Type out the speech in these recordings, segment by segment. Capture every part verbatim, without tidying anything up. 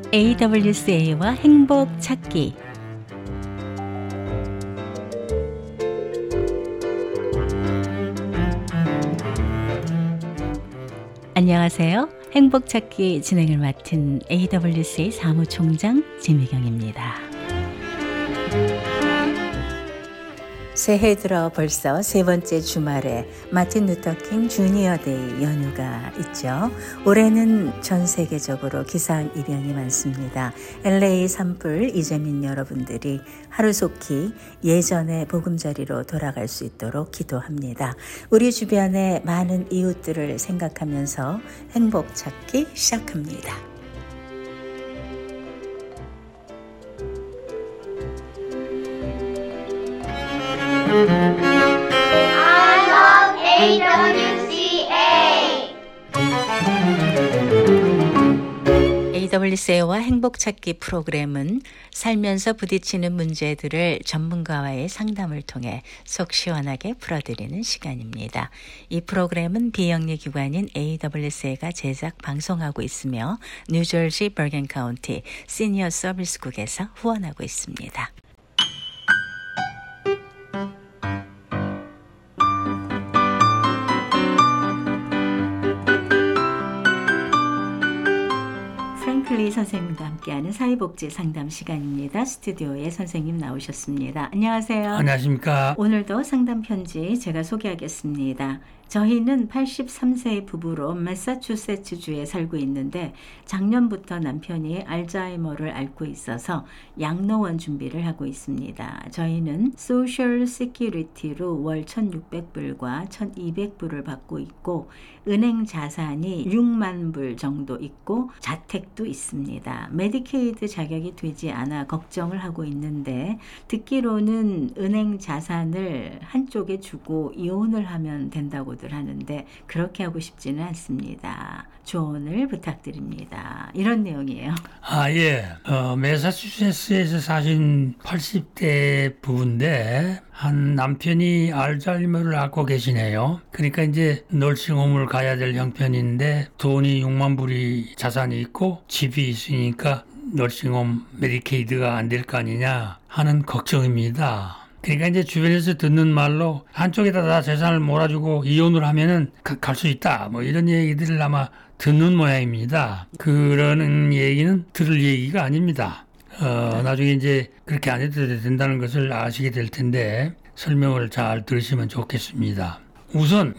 에이더블유씨에이와 행복 찾기. 안녕하세요. 행복 찾기 진행을 맡은 에이더블유씨에이 사무총장 진미경입니다. 새해 들어 벌써 세 번째 주말에 마틴 루터킹 주니어 데이 연휴가 있죠. 올해는 전 세계적으로 기상이변이 많습니다. 엘에이 산불 이재민 여러분들이 하루속히 예전의 보금자리로 돌아갈 수 있도록 기도합니다. 우리 주변의 많은 이웃들을 생각하면서 행복 찾기 시작합니다. I love 에이더블유씨에이. 에이더블유씨에이와 행복찾기 프로그램은 살면서 부딪히는 문제들을 전문가와의 상담을 통해 속 시원하게 풀어드리는 시간입니다. 이 프로그램은 비영리 기관인 에이더블유씨에이가 제작 방송하고 있으며 뉴저지 버건 카운티 시니어 서비스국에서 후원하고 있습니다. 프랭클리 선생님과 함께하는 사회복지 상담 시간입니다. 스튜디오에 선생님 나오셨습니다. 안녕하세요. 안녕하십니까. 오늘도 상담 편지 제가 소개하겠습니다. 저희는 팔십삼 세의 부부로 매사추세츠주에 살고 있는데 작년부터 남편이 알츠하이머를 앓고 있어서 양로원 준비를 하고 있습니다. 저희는 소셜 시큐리티로 월 천육백 불과 천이백 불을 받고 있고 은행 자산이 육만 불 정도 있고 자택도 있습니다. 메디케이드 자격이 되지 않아 걱정을 하고 있는데 듣기로는 은행 자산을 한쪽에 주고 이혼을 하면 된다고 하는데 그렇게 하고 싶지는 않습니다. 조언을 부탁드립니다. 이런 내용이에요. 아, 예. 어, 매사추세츠에서 사신 팔십 대 부부인데 한 남편이 알츠하이머를 앓고 계시네요. 그러니까 이제 널싱홈을 가야 될 형편인데 돈이 육만 불이 자산이 있고 집이 있으니까 널싱홈 메디케이드가 안 될 거 아니냐 하는 걱정입니다. 그러니까 이제 주변에서 듣는 말로 한쪽에다 다 재산을 몰아주고 이혼을 하면은 갈 수 있다. 뭐 이런 얘기들을 아마 듣는 모양입니다. 그러는 얘기는 들을 얘기가 아닙니다. 어, 나중에 이제 그렇게 안 해도 된다는 것을 아시게 될 텐데 설명을 잘 들으시면 좋겠습니다. 우선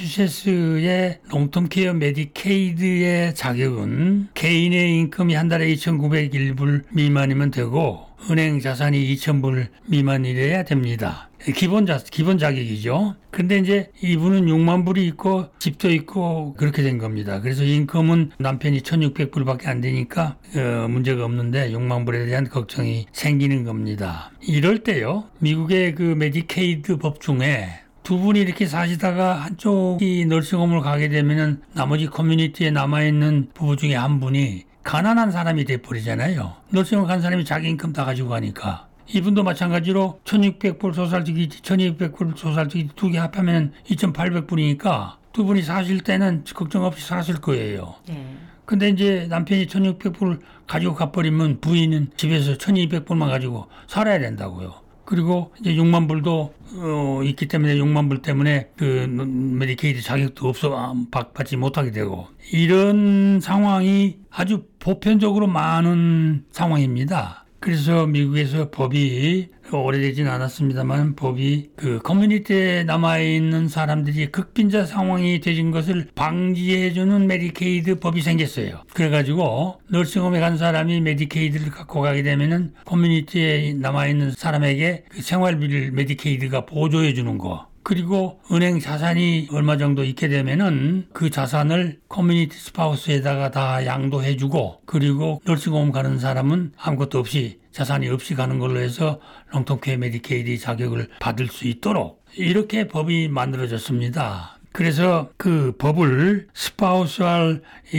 매사추세츠의 롱텀케어 메디케이드의 자격은 개인의 인컴이 한 달에 이천구백일 불 미만이면 되고 은행 자산이 이천 불 미만이래야 됩니다. 기본 자, 기본 자격이죠. 근데 이제 이분은 육만 불이 있고 집도 있고 그렇게 된 겁니다. 그래서 인컴은 남편이 천육백 불밖에 안 되니까 어, 문제가 없는데 육만 불에 대한 걱정이 생기는 겁니다. 이럴 때요, 미국의 그 메디케이드 법 중에 두 분이 이렇게 사시다가 한쪽이 널싱홈을 가게 되면은 나머지 커뮤니티에 남아있는 부부 중에 한 분이 가난한 사람이 돼버리잖아요. 널싱홈 간 사람이 자기 인컴 다 가지고 가니까. 이분도 마찬가지로 천육백 불 소살주기, 천이백 불 소살주기 두 개 합하면 이천팔백 불이니까 두 분이 사실 때는 걱정 없이 사실 거예요. 네. 근데 이제 남편이 천육백 불 가지고 가버리면 부인은 집에서 천이백 불만 가지고 살아야 된다고요. 그리고 이제 육만 불도 어, 있기 때문에 육만 불 때문에 그 메디케이드 자격도 없어 받지 못하게 되고 이런 상황이 아주 보편적으로 많은 상황입니다. 그래서 미국에서 법이 오래되진 않았습니다만 법이 그 커뮤니티에 남아있는 사람들이 극빈자 상황이 되진 것을 방지해주는 메디케이드 법이 생겼어요. 그래가지고 널싱홈에 간 사람이 메디케이드를 갖고 가게 되면은 커뮤니티에 남아있는 사람에게 그 생활비를 메디케이드가 보조해주는 거. 그리고 은행 자산이 얼마 정도 있게 되면은 그 자산을 커뮤니티 스파우스에다가 다 양도해주고 그리고 널싱홈 가는 사람은 아무것도 없이 자산이 없이 가는 걸로 해서 롱텀케어 메디케이드 자격을 받을 수 있도록 이렇게 법이 만들어졌습니다. 그래서 그 법을 스파우스알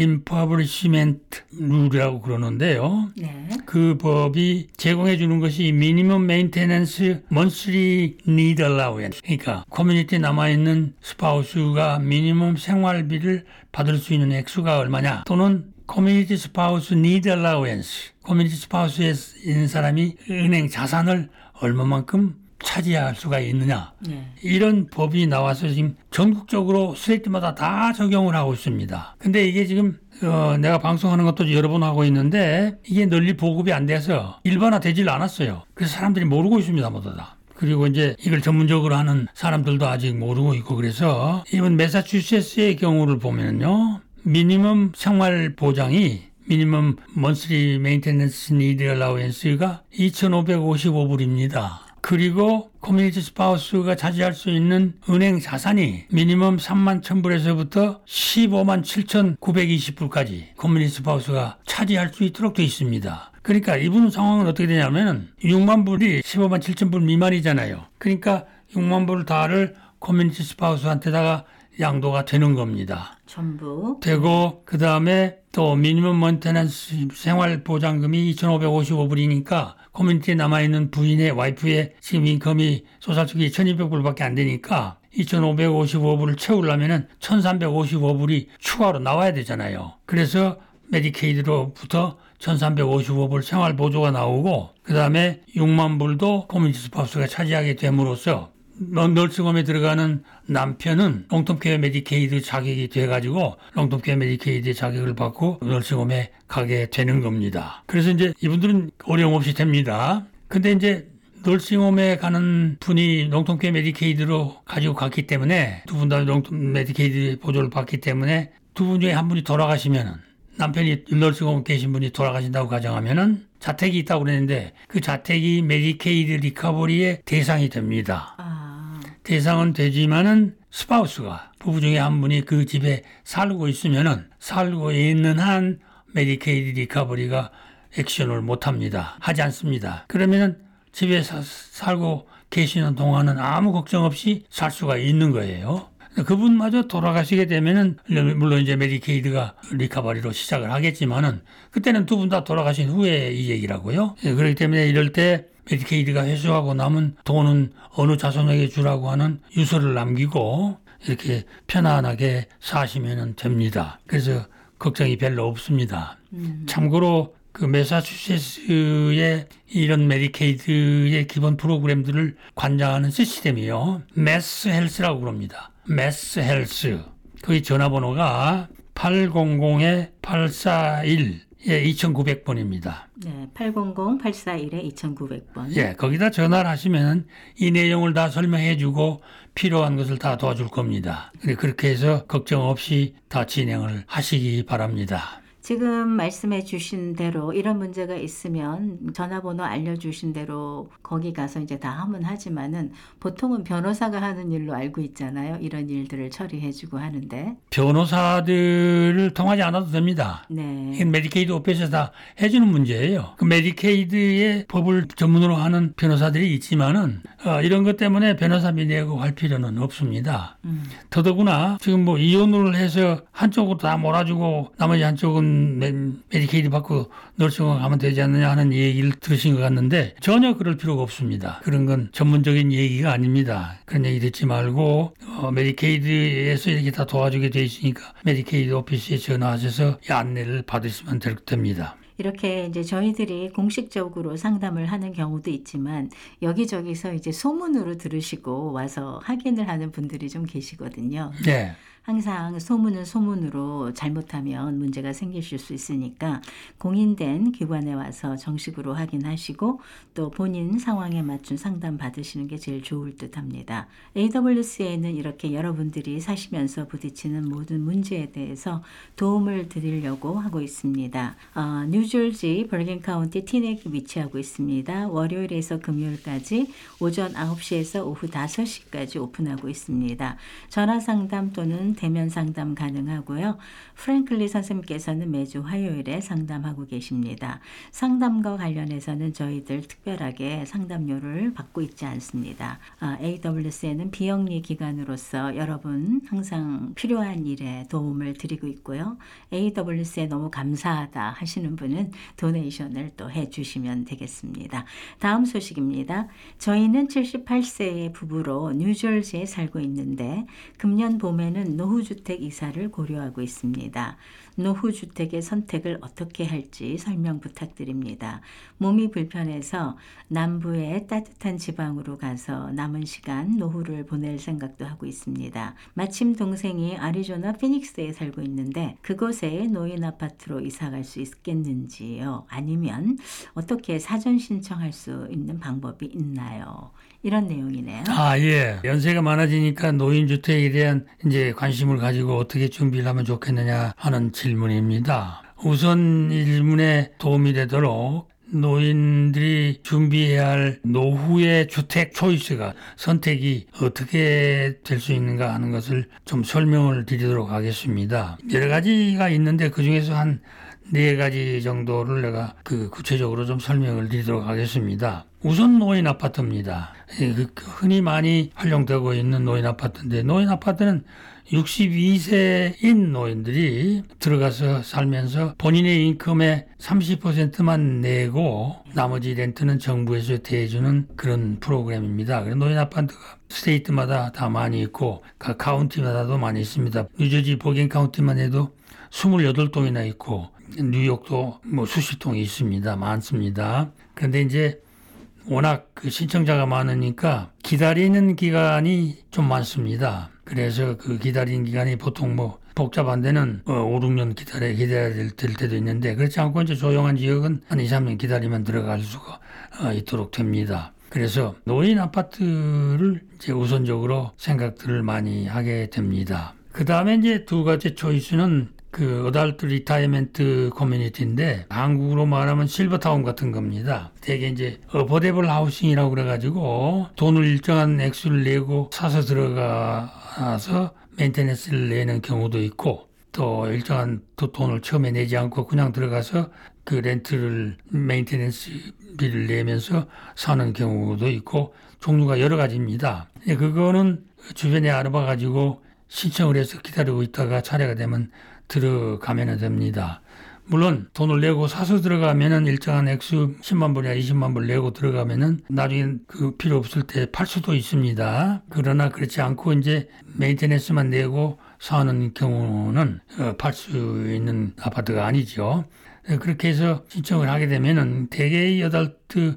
임퍼브리시멘트 룰이라고 그러는데요. 네. 그 법이 제공해 주는 것이 미니멈 메인테넌스 먼슬리 니드 얼라우언스. 그러니까 커뮤니티에 남아있는 스파우스가 미니멈 생활비를 받을 수 있는 액수가 얼마냐 또는 Community Spouse Need Allowance, 커뮤니티 스파우스에 있는 사람이 은행 자산을 얼마만큼 차지할 수가 있느냐. 네. 이런 법이 나와서 지금 전국적으로 스테이트마다 다 적용을 하고 있습니다. 근데 이게 지금 어, 내가 방송하는 것도 여러 번 하고 있는데 이게 널리 보급이 안 돼서 일반화되질 않았어요. 그래서 사람들이 모르고 있습니다, 모두 다. 그리고 이제 이걸 전문적으로 하는 사람들도 아직 모르고 있고 그래서 이번 매사추세츠의 경우를 보면요. 미니멈 생활 보장이 미니멈 먼슬리 메인테넌스 니드 얼라우언스가 이천오백오십오 불입니다. 그리고 커뮤니티 스파우스가 차지할 수 있는 은행 자산이 미니멈 삼만 천 불에서부터 십오만 칠천구백이십 불까지 커뮤니티 스파우스가 차지할 수 있도록 되어 있습니다. 그러니까 이분 상황은 어떻게 되냐면 육만 불이 십오만 칠천 불 미만이잖아요. 그러니까 육만 불 다를 커뮤니티 스파우스한테다가 양도가 되는 겁니다. 전부. 되고 그 다음에 또 미니멈 먼테넌스 생활보장금이 이천오백오십오 불이니까 커뮤니티에 남아있는 부인의 와이프의 지금 인컴이 소살적이 천이백 불밖에 안 되니까 이천오백오십오 불을 채우려면 천삼백오십오 불이 추가로 나와야 되잖아요. 그래서 메디케이드로부터 천삼백오십오 불 생활보조가 나오고 그 다음에 육만 불도 커뮤니티 스파우스가 차지하게 됨으로써 널스홈에 들어가는 남편은 롱텀케어 메디케이드 자격이 돼가지고 롱텀케어 메디케이드 자격을 받고 널스홈에 가게 되는 겁니다. 그래서 이제 이분들은 어려움 없이 됩니다. 근데 이제 널싱홈에 가는 분이 롱텀케어 메디케이드로 가지고 갔기 때문에 두 분 다 롱텀 메디케이드 보조를 받기 때문에 두 분 중에 한 분이 돌아가시면은 남편이 널싱홈 계신 분이 돌아가신다고 가정하면은 자택이 있다고 그랬는데 그 자택이 메디케이드 리커버리의 대상이 됩니다. 아. 대상은 되지만은 스파우스가 부부 중에 한 분이 그 집에 살고 있으면은 살고 있는 한 메디케이드 리커버리가 액션을 못 합니다. 하지 않습니다. 그러면은 집에 사, 살고 계시는 동안은 아무 걱정 없이 살 수가 있는 거예요. 그분마저 돌아가시게 되면은 물론 이제 메디케이드가 리커버리로 시작을 하겠지만은 그때는 두 분 다 돌아가신 후에 이 얘기라고요. 그렇기 때문에 이럴 때 메디케이드가 회수하고 남은 돈은 어느 자손에게 주라고 하는 유서를 남기고 이렇게 편안하게 사시면 됩니다. 그래서 걱정이 별로 없습니다. 음. 참고로 그 매사추세츠의 이런 메디케이드의 기본 프로그램들을 관장하는 시스템이요. 매스 헬스라고 그럽니다. 매스 헬스. 거기 전화번호가 팔공공 팔사일 이천구백 번입니다. 네, 팔공공 팔사일 이천구백 번. 예, 거기다 전화를 하시면 이 내용을 다 설명해 주고 필요한 것을 다 도와줄 겁니다. 그렇게 해서 걱정 없이 다 진행을 하시기 바랍니다. 지금 말씀해 주신 대로 이런 문제가 있으면 전화번호 알려주신 대로 거기 가서 이제 다 하면 하지만은 보통은 변호사가 하는 일로 알고 있잖아요. 이런 일들을 처리해주고 하는데. 변호사들을 통하지 않아도 됩니다. 네. 이건 메디케이드 오피스에서 다 해주는 문제예요. 그 메디케이드의 법을 전문으로 하는 변호사들이 있지만은 어, 이런 것 때문에 변호사비 내고 할 필요는 없습니다. 음. 더더구나 지금 뭐 이혼을 해서 한쪽으로 다 몰아주고 나머지 한쪽은 메디케이드 받고 널싱홈 가면 되지 않느냐 하는 얘기를 들으신 것 같는데 전혀 그럴 필요가 없습니다. 그런 건 전문적인 얘기가 아닙니다. 그런 얘기 듣지 말고 어, 메디케이드에서 이렇게 다 도와주게 돼 있으니까 메디케이드 오피스에 전화하셔서 안내를 받으시면 됩니다. 이렇게 이제 저희들이 공식적으로 상담을 하는 경우도 있지만 여기저기서 이제 소문으로 들으시고 와서 확인을 하는 분들이 좀 계시거든요. 네. 항상 소문은 소문으로 잘못하면 문제가 생기실 수 있으니까 공인된 기관에 와서 정식으로 확인하시고 또 본인 상황에 맞춘 상담 받으시는 게 제일 좋을 듯 합니다. 에이더블유씨에는 이렇게 여러분들이 사시면서 부딪히는 모든 문제에 대해서 도움을 드리려고 하고 있습니다. 어, 뉴저지 버긴 카운티 티넥에 위치하고 있습니다. 월요일에서 금요일까지 오전 아홉 시에서 오후 다섯 시까지 오픈하고 있습니다. 전화 상담 또는 대면 상담 가능하고요. 프랭클리 선생님께서는 매주 화요일에 상담하고 계십니다. 상담과 관련해서는 저희들 특별하게 상담료를 받고 있지 않습니다. 아, 에이더블유씨에는 비영리 기관으로서 여러분 항상 필요한 일에 도움을 드리고 있고요. 에이더블유씨에 너무 감사하다 하시는 분은 도네이션을 또 해주시면 되겠습니다. 다음 소식입니다. 저희는 칠십팔 세의 부부로 뉴저지에 살고 있는데 금년 봄에는 노후주택 이사를 고려하고 있습니다. 노후 주택의 선택을 어떻게 할지 설명 부탁드립니다. 몸이 불편해서 남부의 따뜻한 지방으로 가서 남은 시간 노후를 보낼 생각도 하고 있습니다. 마침 동생이 아리조나 피닉스에 살고 있는데 그곳에 노인 아파트로 이사 갈 수 있겠는지요? 아니면 어떻게 사전 신청할 수 있는 방법이 있나요? 이런 내용이네요. 아, 예. 연세가 많아지니까 노인주택에 대한 이제 관심을 가지고 어떻게 준비를 하면 좋겠느냐 하는 질문입니다. 우선 이 질문에 도움이 되도록 노인들이 준비해야 할 노후의 주택 초이스가 선택이 어떻게 될 수 있는가 하는 것을 좀 설명을 드리도록 하겠습니다. 여러 가지가 있는데 그중에서 한 네 가지 정도를 내가 그 구체적으로 좀 설명을 드리도록 하겠습니다. 우선 노인 아파트입니다. 흔히 많이 활용되고 있는 노인 아파트인데 노인 아파트는 육십이 세인 노인들이 들어가서 살면서 본인의 인컴의 삼십 퍼센트만 내고 나머지 렌트는 정부에서 대주는 그런 프로그램입니다. 노인 아파트가 스테이트마다 다 많이 있고 각 카운티마다도 많이 있습니다. 뉴저지 보겐 카운티만 해도 이십팔 동이나 있고 뉴욕도 뭐 수십 동이 있습니다. 많습니다. 그런데 이제 워낙 그 신청자가 많으니까 기다리는 기간이 좀 많습니다. 그래서 그 기다리는 기간이 보통 뭐 복잡한 데는 오, 육 년 기다려, 기다려야 될, 될 때도 있는데 그렇지 않고 이제 조용한 지역은 한 이, 삼 년 기다리면 들어갈 수가 있도록 됩니다. 그래서 노인 아파트를 이제 우선적으로 생각들을 많이 하게 됩니다. 그 다음에 이제 두 가지 초이스는 그 어달트 리타이먼트 커뮤니티인데 한국으로 말하면 실버타운 같은 겁니다. 되게 이제 어포데블 하우싱이라고 그래가지고 돈을 일정한 액수를 내고 사서 들어가서 메인테넌스를 내는 경우도 있고 또 일정한 또 돈을 처음에 내지 않고 그냥 들어가서 그 렌트를 메인테넌스비를 내면서 사는 경우도 있고 종류가 여러 가지입니다. 그거는 주변에 알아봐가지고 신청을 해서 기다리고 있다가 차례가 되면 들어가면 됩니다. 물론 돈을 내고 사서 들어가면은 일정한 액수 십만 불이나 이십만 불 내고 들어가면은 나중에 그 필요 없을 때 팔 수도 있습니다. 그러나 그렇지 않고 이제 메인테넌스만 내고 사는 경우는 팔 수 있는 아파트가 아니죠. 그렇게 해서 신청을 하게 되면은 대개의 어덜트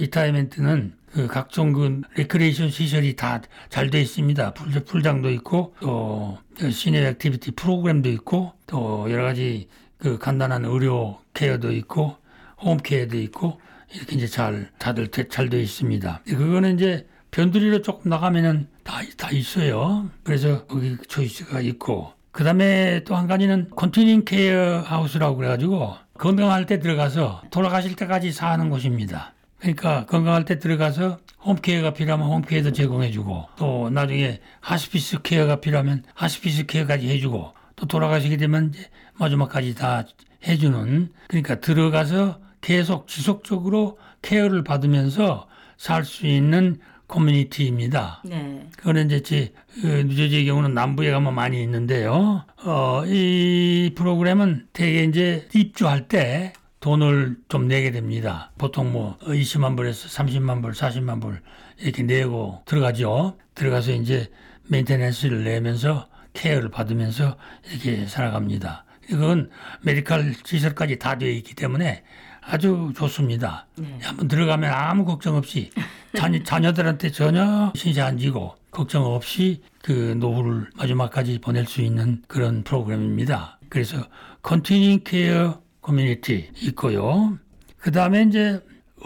리타이먼트는 그 각종 그 레크레이션 시설이 다 잘 돼 있습니다. 풀, 풀장도 있고 또 시니어 액티비티 프로그램도 있고 또 여러 가지 그 간단한 의료 케어도 있고 홈 케어도 있고 이렇게 이제 잘 다들 잘 돼 있습니다. 그거는 이제 변두리로 조금 나가면은 다, 다 있어요. 그래서 거기 초이스가 있고 그 다음에 또 한 가지는 컨티닝 케어 하우스라고 그래가지고 건강할 때 들어가서 돌아가실 때까지 사는 곳입니다. 그러니까 건강할 때 들어가서 홈케어가 필요하면 홈케어도 제공해주고 또 나중에 하스피스 케어가 필요하면 하스피스 케어까지 해주고 또 돌아가시게 되면 이제 마지막까지 다 해주는 그러니까 들어가서 계속 지속적으로 케어를 받으면서 살 수 있는 커뮤니티입니다. 네. 그거는 이제 제 뉴저지의 경우는 남부에 가면 많이 있는데요. 어, 이 프로그램은 되게 이제 입주할 때 돈을 좀 내게 됩니다. 보통 뭐 이십만 불에서 삼십만 불, 사십만 불 이렇게 내고 들어가죠. 들어가서 이제 메인테넌스를 내면서 케어를 받으면서 이렇게 살아갑니다. 그건 메디컬 시설까지 다 되어 있기 때문에 아주 좋습니다. 네. 한번 들어가면 아무 걱정 없이 자녀, 자녀들한테 전혀 신세 안 지고 걱정 없이 그 노후를 마지막까지 보낼 수 있는 그런 프로그램입니다. 그래서 컨티닝 케어 커뮤니티 있고요. 그 다음에 이제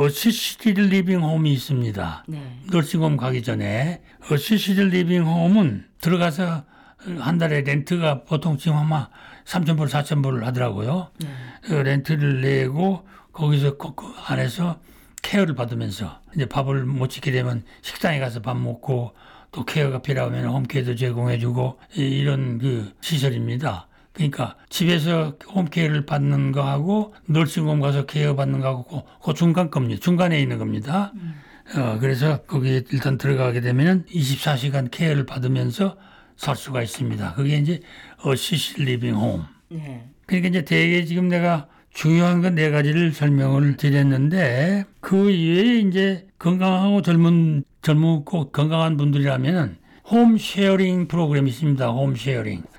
어시스티드 리빙 홈이 있습니다. 네. 널싱홈 가기 전에 어시스티드 리빙 홈은 들어가서 한 달에 렌트가 보통 지금 아마 삼천 불, 사천 불 하더라고요. 네. 그 렌트를 내고 거기서 그 안에서 케어를 받으면서 이제 밥을 못 지게 되면 식당에 가서 밥 먹고 또 케어가 필요하면 홈케어도 제공해주고 이런 그 시설입니다. 그러니까 집에서 홈케어를 받는 거하고 널싱홈 가서 케어 받는 거하고 그, 그 중간 겁니다. 중간에 있는 겁니다. 음. 어, 그래서 거기에 일단 들어가게 되면 이십사 시간 케어를 받으면서 살 수가 있습니다. 그게 이제 어시스티드 리빙 홈. 네. 그러니까 이제 대개 지금 내가 중요한 건 네 가지를 설명을 드렸는데 그 이외에 이제 건강하고 젊은 젊고 건강한 분들이라면은 홈 쉐어링 프로그램이 있습니다. 홈 쉐어링.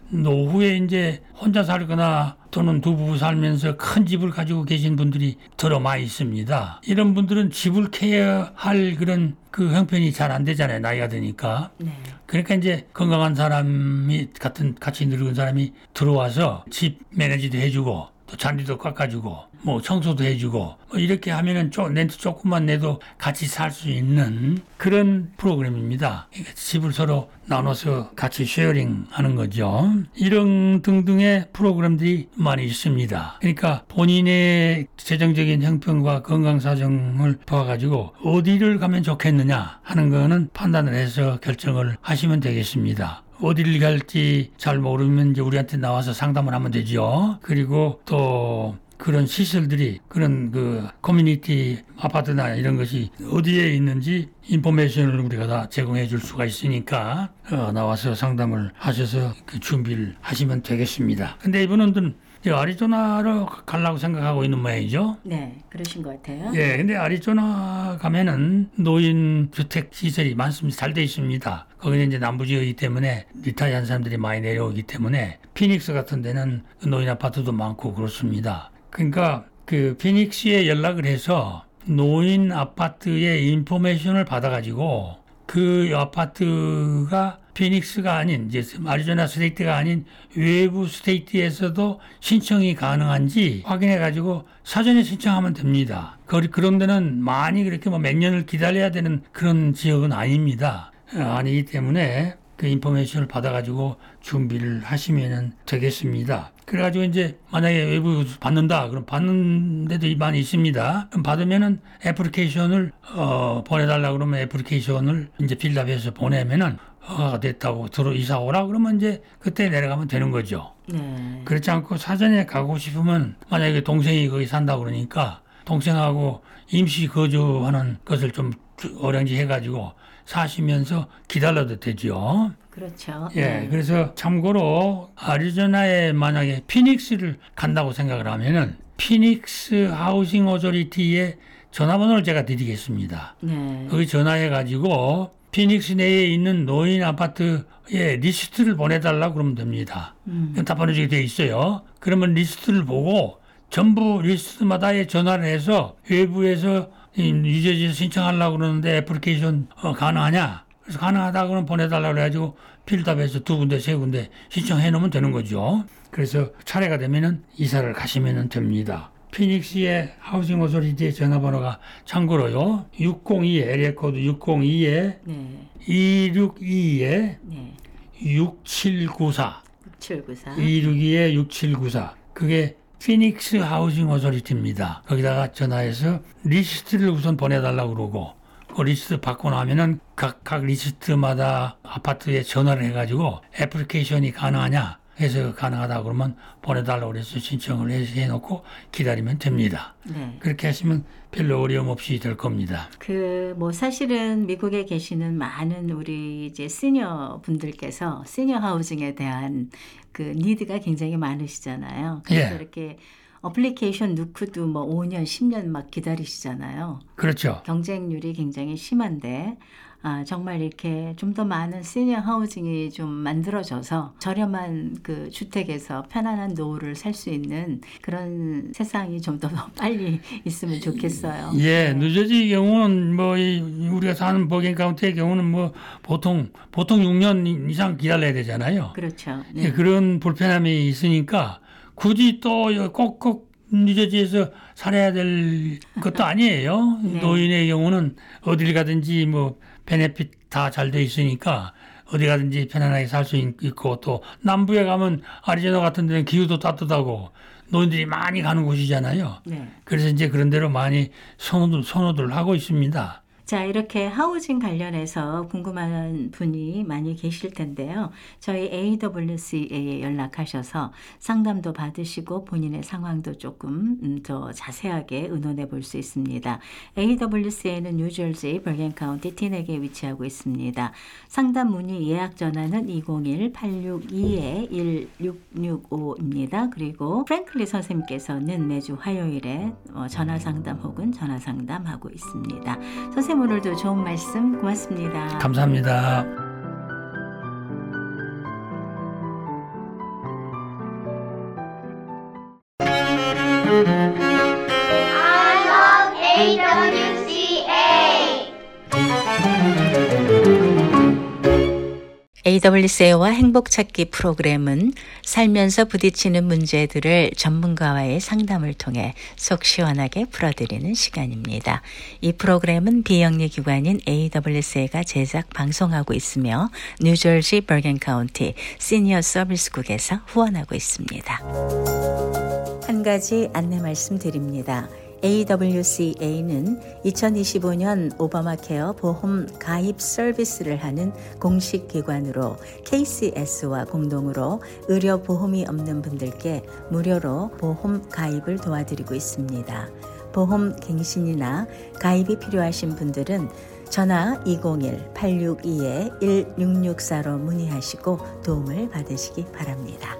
노후에 이제 혼자 살거나 또는 두 부부 살면서 큰 집을 가지고 계신 분들이 더러 많이 있습니다. 이런 분들은 집을 케어할 그런 그 형편이 잘 안 되잖아요. 나이가 드니까. 네. 그러니까 이제 건강한 사람이 같은 같이 늙은 사람이 들어와서 집 매니지도 해주고 또 잔디도 깎아주고 뭐 청소도 해주고 뭐 이렇게 하면은 좀 렌트 조금만 내도 같이 살 수 있는 그런 프로그램입니다. 그러니까 집을 서로 나눠서 같이 쉐어링하는 거죠. 이런 등등의 프로그램들이 많이 있습니다. 그러니까 본인의 재정적인 형편과 건강 사정을 봐가지고 어디를 가면 좋겠느냐 하는 거는 판단을 해서 결정을 하시면 되겠습니다. 어디를 갈지 잘 모르면 이제 우리한테 나와서 상담을 하면 되죠. 그리고 또 그런 시설들이 그런 그 커뮤니티 아파트나 이런 것이 어디에 있는지 인포메이션을 우리가 다 제공해 줄 수가 있으니까 어, 나와서 상담을 하셔서 그 준비를 하시면 되겠습니다. 근데 이분은 이제 아리조나로 가려고 생각하고 있는 모양이죠. 네, 그러신 것 같아요. 예, 근데 아리조나 가면은 노인 주택 시설이 많습니다. 잘 돼 있습니다. 거기는 이제 남부 지역이기 때문에 리타이어한 사람들이 많이 내려오기 때문에 피닉스 같은 데는 노인 아파트도 많고 그렇습니다. 그러니까 그 피닉스에 연락을 해서 노인 아파트의 인포메이션을 받아가지고 그 아파트가 피닉스가 아닌 이제 아리조나 스테이트가 아닌 외부 스테이트에서도 신청이 가능한지 확인해가지고 사전에 신청하면 됩니다. 그런 데는 많이 그렇게 뭐 몇 년을 기다려야 되는 그런 지역은 아닙니다. 아니기 때문에 그 인포메이션을 받아가지고 준비를 하시면 되겠습니다. 그래가지고 이제 만약에 외부 받는다, 그럼 받는 데도 많이 있습니다. 그럼 받으면은 애플리케이션을 어, 보내달라 그러면 애플리케이션을 이제 필답해서 보내면은 허가가 됐다고 들어 이사 오라 그러면 이제 그때 내려가면 되는 거죠. 네. 그렇지 않고 사전에 가고 싶으면 만약에 동생이 거기 산다 그러니까 동생하고 임시 거주하는 것을 좀 어량지 해가지고 사시면서 기다려도 되죠. 그렇죠. 예, 네. 그래서 참고로 아리조나에 만약에 피닉스를 간다고 생각을 하면은 피닉스 하우싱 오토리티의 전화번호를 제가 드리겠습니다. 네. 거기 전화해가지고 피닉스 내에 있는 노인 아파트에 리스트를 보내달라고 그러면 됩니다. 음. 다 보내주게 돼 있어요. 그러면 리스트를 보고 전부 리스트마다에 전화를 해서 외부에서 유저지에서 신청하려고 그러는데 애플리케이션 어, 가능하냐? 그래서 가능하다 그러면 보내달라고 그래가지고 필답해서 두 군데 세 군데 신청해 놓으면 되는 거죠. 그래서 차례가 되면은 이사를 가시면 됩니다. 피닉스의 하우싱 오토리티의 전화번호가 참고로요. 육공이 에리아 코드 육공이에 네. 이육이에 네. 육칠구사 육칠구사. 이육이에 육칠구사 그게 피닉스 하우싱 오토리티입니다. 거기다가 전화해서 리스트를 우선 보내달라고 그러고 그 리스트 받고 나면은 각, 각 리스트마다 아파트에 전화를 해가지고 애플리케이션이 가능하냐 해서 가능하다 그러면 보내달라고 그래서 신청을 해놓고 기다리면 됩니다. 네. 그렇게 하시면 별로 어려움 없이 될 겁니다. 그 뭐 사실은 미국에 계시는 많은 우리 이제 시니어 분들께서 시니어 하우징에 대한 그 니드가 굉장히 많으시잖아요. 그래서 예. 이렇게 어플리케이션 넣고도 뭐 오 년, 십 년 막 기다리시잖아요. 그렇죠. 경쟁률이 굉장히 심한데 아, 정말 이렇게 좀 더 많은 시니어 하우징이 좀 만들어져서 저렴한 그 주택에서 편안한 노후를 살 수 있는 그런 세상이 좀 더 빨리 있으면 좋겠어요. 예, 네. 뉴저지 경우는 뭐 이, 우리가 사는 버긴 카운티의 경우는 뭐 보통 보통 육 년 이상 기다려야 되잖아요. 그렇죠. 네. 예, 그런 불편함이 있으니까 굳이 또 꼭꼭 뉴저지에서 살아야 될 것도 아니에요. 네. 노인의 경우는 어딜 가든지 뭐 베네핏 다 잘 돼 있으니까 어디 가든지 편안하게 살 수 있고 또 남부에 가면 아리조나 같은 데는 기후도 따뜻하고 노인들이 많이 가는 곳이잖아요. 네. 그래서 이제 그런 데로 많이 선호들, 선호들 하고 있습니다. 자, 이렇게 하우징 관련해서 궁금한 분이 많이 계실 텐데요. 저희 에이더블유씨에 연락하셔서 상담도 받으시고 본인의 상황도 조금 음, 더 자세하게 의논해 볼 수 있습니다. 에이더블유씨에는 뉴저지 버긴 카운티 티넥에 위치하고 있습니다. 상담 문의 예약 전화는 이공일 팔육이 일육육오입니다. 그리고 프랭클리 선생님께서는 매주 화요일에 어, 전화 상담 혹은 전화 상담하고 있습니다. 선생님 오늘도 좋은 말씀 고맙습니다. 감사합니다. I love 에이더블유씨에이. 에이더블유씨에이와 행복찾기 프로그램은 살면서 부딪히는 문제들을 전문가와의 상담을 통해 속 시원하게 풀어드리는 시간입니다. 이 프로그램은 비영리 기관인 에이더블유씨에이가 제작 방송하고 있으며 뉴저지 버건 카운티 시니어 서비스국에서 후원하고 있습니다. 한 가지 안내 말씀드립니다. 에이더블유씨에이는 이천이십오 년 오바마 케어 보험 가입 서비스를 하는 공식 기관으로 케이씨에스와 공동으로 의료 보험이 없는 분들께 무료로 보험 가입을 도와드리고 있습니다. 보험 갱신이나 가입이 필요하신 분들은 전화 이공일 팔육이 일육육사로 문의하시고 도움을 받으시기 바랍니다.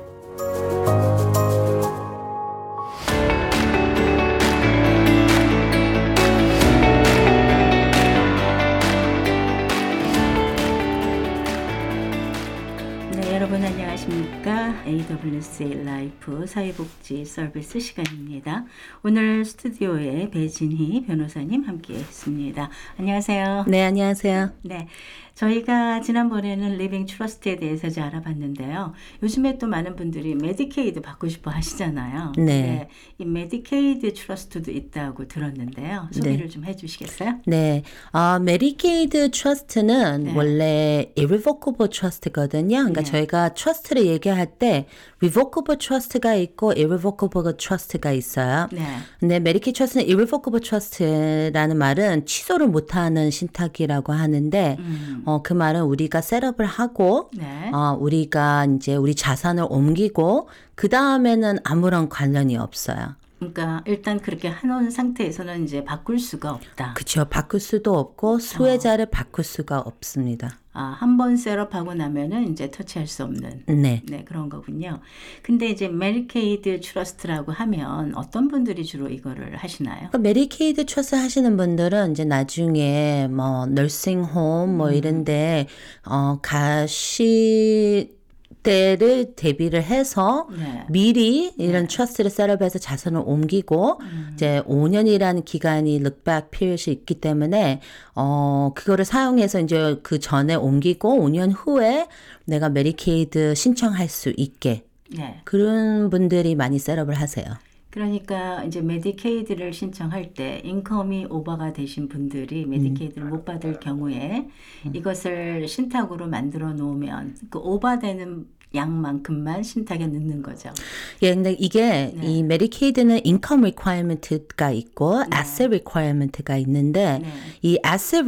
여러분 안녕하십니까? 에이더블유씨에이 라이프 사회복지 서비스 시간입니다. 오늘 스튜디오에 배진희 변호사님 함께 했습니다. 안녕하세요. 네, 안녕하세요. 네, 저희가 지난번에는 리빙 트러스트에 대해서 좀 알아봤는데요. 요즘에 또 많은 분들이 메디케이드 받고 싶어 하시잖아요. 네. 네, 이 메디케이드 트러스트도 있다고 들었는데요. 소개를 네. 좀 해주시겠어요? 네, 어, 메디케이드 트러스트는 네. 원래 irrevocable trust거든요. 그러니까 네. 저희가 트러스트를 얘기할 때 revocable trust가 있고 irrevocable trust가 있어요. 네. 근데 메디케이드 트러스트는 irrevocable trust라는 말은 취소를 못하는 신탁이라고 하는데 음. 어, 그 말은 우리가 셋업을 하고 네. 어, 우리가 이제 우리 자산을 옮기고 그 다음에는 아무런 관련이 없어요. 그러니까 일단 그렇게 해놓은 상태에서는 이제 바꿀 수가 없다. 그렇죠. 바꿀 수도 없고 수혜자를 어. 바꿀 수가 없습니다. 아, 한 번 셋업하고 나면은 이제 터치할 수 없는 네. 네, 그런 거군요. 근데 이제 메디케이드 트러스트라고 하면 어떤 분들이 주로 이거를 하시나요? 그러니까 메디케이드 트러스트 하시는 분들은 이제 나중에 뭐 널싱홈 뭐 음. 이런데 어 가시 때를 대비를 해서 네. 미리 이런 네. 트러스트를 셋업해서 자산을 옮기고 음. 이제 오 년이라는 기간이 lookback period이 있기 때문에 어 그거를 사용해서 이제 그 전에 옮기고 오 년 후에 내가 메디케이드 신청할 수 있게 네. 그런 분들이 많이 셋업을 하세요. 그러니까 이제 메디케이드를 신청할 때 인컴이 오버가 되신 분들이 메디케이드를 못 받을 경우에 이것을 신탁으로 만들어 놓으면 그 오버되는 양만큼만 신탁에 넣는 거죠. 예, 근데 이게 네. 이 메디케이드는 인컴 리퀘어먼트가 있고 네. asset 리퀘어먼트가 있는데 네. 이 asset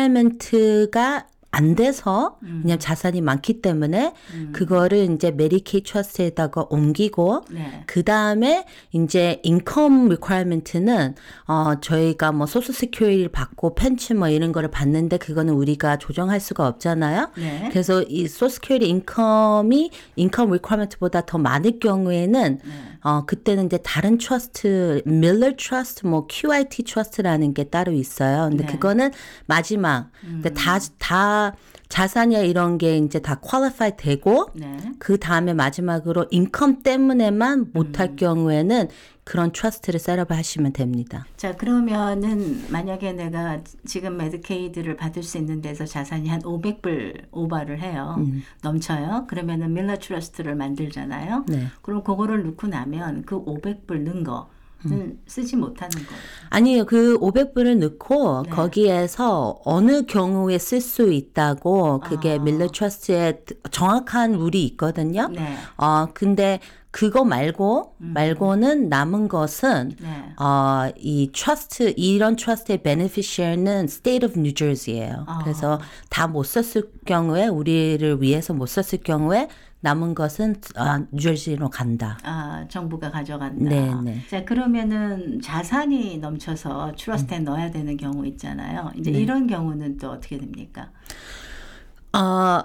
리퀘어먼트가 안 돼서 음. 그냥 자산이 많기 때문에 음. 그거를 이제 메디케이드 트러스트에다가 옮기고 네. 그 다음에 이제 인컴 리퀘어먼트는 어 저희가 뭐 소셜 세큐리티를 받고 펜션 뭐 이런 거를 받는데 그거는 우리가 조정할 수가 없잖아요. 네. 그래서 이 소셜 세큐리티 인컴이 인컴 리퀘어먼트보다 더 많을 경우에는 네. 어 그때는 이제 다른 트러스트, 밀러 트러스트, 뭐 큐아이티 트러스트라는 게 따로 있어요. 근데 네. 그거는 마지막 음. 근데 다 다 자산이야 이런 게 이제 다 퀄리파이 되고 네. 그 다음에 마지막으로 인컴 때문에만 못할 음. 경우에는 그런 트러스트를 셋업을 하시면 됩니다. 자, 그러면은 만약에 내가 지금 메디케이드를 받을 수 있는 데서 자산이 한 오백 불 오버를 해요. 음. 넘쳐요. 그러면은 밀러 트러스트를 만들잖아요. 네. 그럼 그거를 넣고 나면 그 오백 불 넣은 거는 음. 쓰지 못하는 거예요. 아니요. 그 오백 불을 넣고 네. 거기에서 어느 경우에 쓸 수 있다고 그게 아. 밀러 트러스트에 정확한 룰이 있거든요. 네. 어, 근데 그거 말고, 음. 말고는 남은 것은, 네. 어, 이 트러스트, 이런 트러스트의 베네피셔는 State of New Jersey예요. 아. 그래서 다 못 썼을 경우에, 우리를 위해서 못 썼을 경우에 남은 것은 아, 뉴저지로 간다. 아, 정부가 가져간다. 네, 네. 자, 그러면은 자산이 넘쳐서 트러스트에 음. 넣어야 되는 경우 있잖아요. 이제 네. 이런 경우는 또 어떻게 됩니까? 어,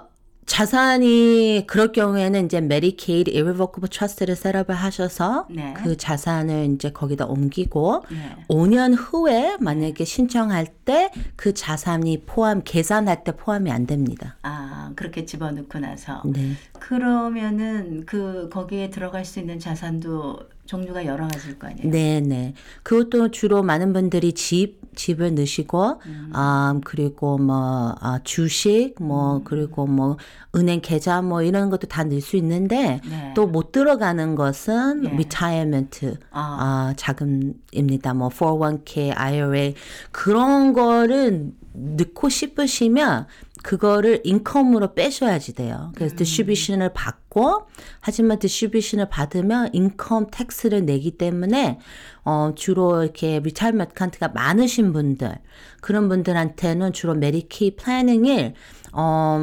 자산이 그럴 경우에는 이제 메디케이드 irrevocable trust를 셋업을 하셔서 네. 그 자산을 이제 거기다 옮기고 네. 오 년 후에 만약에 신청할 때 그 자산이 포함 계산할 때 포함이 안 됩니다. 아, 그렇게 집어넣고 나서 네. 그러면은 그 거기에 들어갈 수 있는 자산도 종류가 여러 가지일 거 아니에요. 네네. 그것도 주로 많은 분들이 집, 집을 넣으시고, 음. 아, 그리고 뭐, 아, 주식, 뭐, 음. 그리고 뭐, 은행 계좌 뭐 이런 것도 다 넣을 수 있는데, 네. 또 못 들어가는 것은 네. retirement, 아. 아, 자금입니다. 뭐, 포어원케이, 아이알에이. 그런 거를 넣고 싶으시면, 그거를 인컴으로 빼셔야지 돼요. 그래서 음. 디스트리뷰션을 받고 하지만 디스트리뷰션을 받으면 인컴 텍스를 내기 때문에 어, 주로 이렇게 리타이먼트 카운트가 많으신 분들 그런 분들한테는 주로 메디케이 플래닝을 어,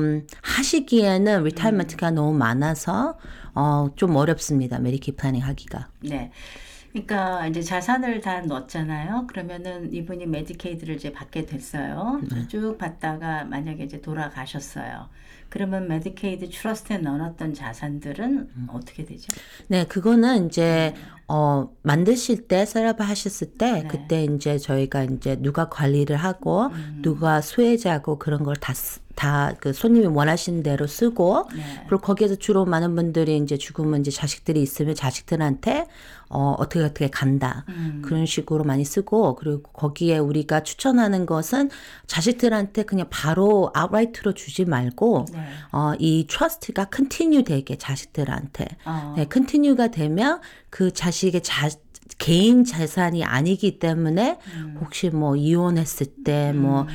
하시기에는 리타이먼트가 음. 너무 많아서 어, 좀 어렵습니다. 메디케이 플래닝 하기가. 네. 그러니까 이제 자산을 다 넣었잖아요. 그러면은 이분이 메디케이드를 이제 받게 됐어요. 네. 쭉 받다가 만약에 이제 돌아가셨어요. 그러면 메디케이드 트러스트에 넣어놨던 자산들은 음. 어떻게 되죠? 네, 그거는 이제 네. 어 만드실 때 셋업을 하셨을 때 네. 그때 이제 저희가 이제 누가 관리를 하고 음. 누가 수혜자고 그런 걸 다 다 그 손님이 원하시는 대로 쓰고 네. 그리고 거기에서 주로 많은 분들이 이제 죽으면 이제 자식들이 있으면 자식들한테 어 어떻게 어떻게 간다 음. 그런 식으로 많이 쓰고 그리고 거기에 우리가 추천하는 것은 자식들한테 그냥 바로 아웃라이트로 주지 말고 네. 어 이 트러스트가 컨티뉴 되게 자식들한테 어. 네, 컨티뉴가 되면 그 자식의 자 개인 재산이 아니기 때문에 음. 혹시 뭐 이혼했을 때, 음. 뭐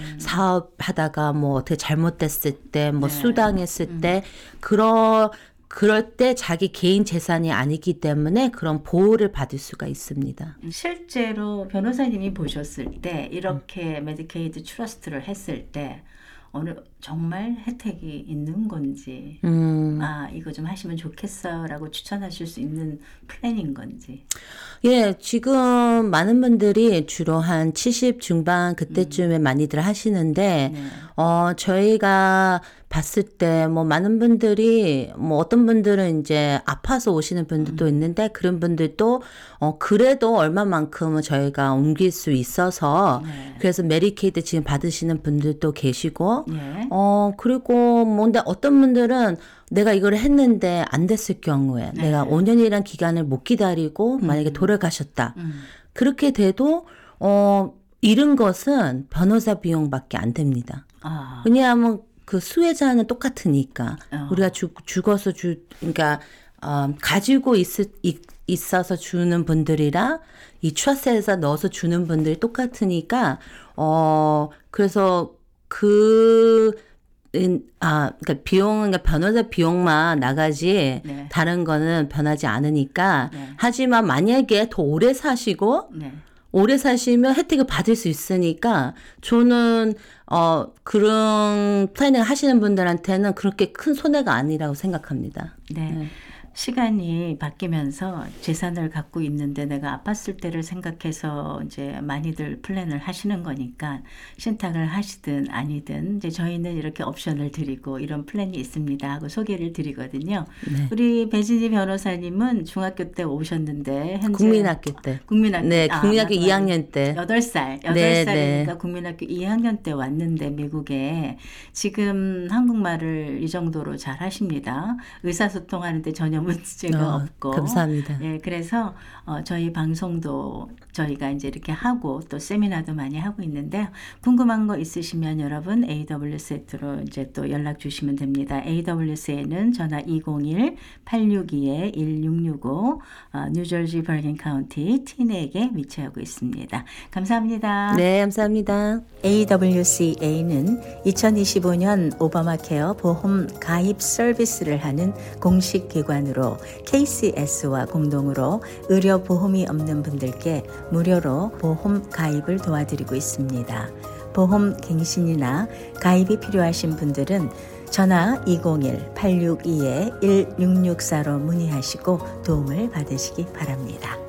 사업하다가 뭐 어떻게 잘못됐을 때, 뭐 네. 수당했을 음. 때, 그런 그럴 때 자기 개인 재산이 아니기 때문에 그런 보호를 받을 수가 있습니다. 실제로 변호사님이 보셨을 때 이렇게 음. 메디케이드 트러스트를 했을 때 어느 정말 혜택이 있는 건지 음. 아 이거 좀 하시면 좋겠어라고 추천하실 수 있는 플랜인 건지. 예, 지금 많은 분들이 주로 한 칠십 중반 그때쯤에 음. 많이들 하시는데 네. 어 저희가 봤을 때 뭐 많은 분들이 뭐 어떤 분들은 이제 아파서 오시는 분들도 음. 있는데 그런 분들도 어 그래도 얼마만큼은 저희가 옮길 수 있어서 네. 그래서 메디케이드 지금 받으시는 분들도 계시고 네. 어 그리고 뭔데 어떤 분들은 내가 이걸 했는데 안 됐을 경우에 네. 내가 오 년이란 기간을 못 기다리고 만약에 음. 돌아가셨다. 음. 그렇게 돼도 어 잃은 것은 변호사 비용밖에 안 됩니다. 아. 왜냐하면 그 수혜자는 똑같으니까 어. 우리가 죽, 죽어서 주 그러니까 어, 가지고 있, 있, 있어서 주는 분들이랑 이 트러스트에서 넣어서 주는 분들이 똑같으니까 어 그래서 그 아, 그러니까 비용, 그러니까 변호사 비용만 나가지 네. 다른 거는 변하지 않으니까. 네. 하지만 만약에 더 오래 사시고 네. 오래 사시면 혜택을 받을 수 있으니까 저는 어 그런 플래닝 하시는 분들한테는 그렇게 큰 손해가 아니라고 생각합니다. 네. 네. 시간이 바뀌면서 재산을 갖고 있는데 내가 아팠을 때를 생각해서 이제 많이들 플랜을 하시는 거니까 신탁을 하시든 아니든 이제 저희는 이렇게 옵션을 드리고 이런 플랜이 있습니다 하고 소개를 드리거든요. 네. 우리 배진희 변호사님은 중학교 때 오셨는데 현재 국민학교 때. 국민학교 네, 국민학교 아, 이 학년 때. 여덟 살. 여덟 네, 살이니까 네. 국민학교 이 학년 때 왔는데 미국에 지금 한국말을 이 정도로 잘 하십니다. 의사소통하는데 전혀 문제가 어, 없고. 감사합니다. 예, 그래서 어, 저희 방송도 저희가 이제 이렇게 하고 또 세미나도 많이 하고 있는데요. 궁금한 거 있으시면 여러분 에이더블유씨로 이제 또 연락 주시면 됩니다. 에이더블유씨는 전화 이공일 팔육이 일육육오 어, 뉴저지 버긴 카운티 티넥에 위치하고 있습니다. 감사합니다. 네, 감사합니다. 에이더블유씨는 이천이십오 년 오바마 케어 보험 가입 서비스를 하는 공식 기관으로 케이씨에스와 공동으로 의료 보험이 없는 분들께 무료로 보험 가입을 도와드리고 있습니다. 보험 갱신이나 가입이 필요하신 분들은 전화 이공일 팔육이 일육육사로 문의하시고 도움을 받으시기 바랍니다.